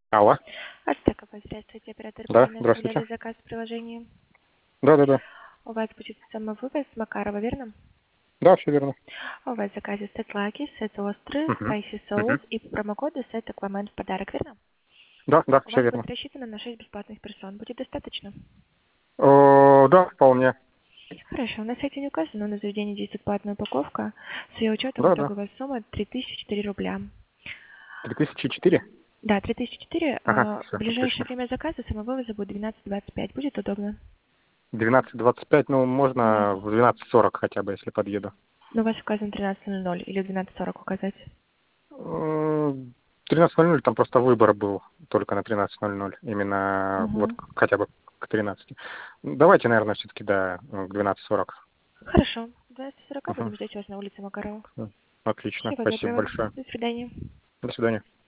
Алло. Артекова, здравствуйте, оператор Да, приема. здравствуйте. Оставляли заказ в приложении. Да. У вас будет самовывоз Макарова, верно? Да, все верно. У вас в заказе сет лаки, сет острый, Мгм. спайси соус Мгм. и по промокоду сет Аквамен в подарок, верно? Да, У все вас верно. будет рассчитано на 6 бесплатных персон. Будет достаточно? Да, вполне. Хорошо, на сайте не указано, но на заведении действует платная упаковка. С ее учетом Да. итоговая сумма 3004 рубля. 3004? Да, 3004. Ага, В все, ближайшее отлично. время заказа самовывоза будет 12:25. Будет удобно? 12:25, ну, Да. можно в 12:40 хотя бы, если подъеду. Но у вас указано 13:00 или 12:40 указать? 13:00, там просто выбор был только на 13:00. Именно вот Угу. хотя бы к 13. Давайте, наверное, все-таки, да, к 12:40. Хорошо. В 12:40 Угу. будем ждать вас на улице Макарова. Отлично, Всего спасибо доброго. большое. До свидания. До свидания.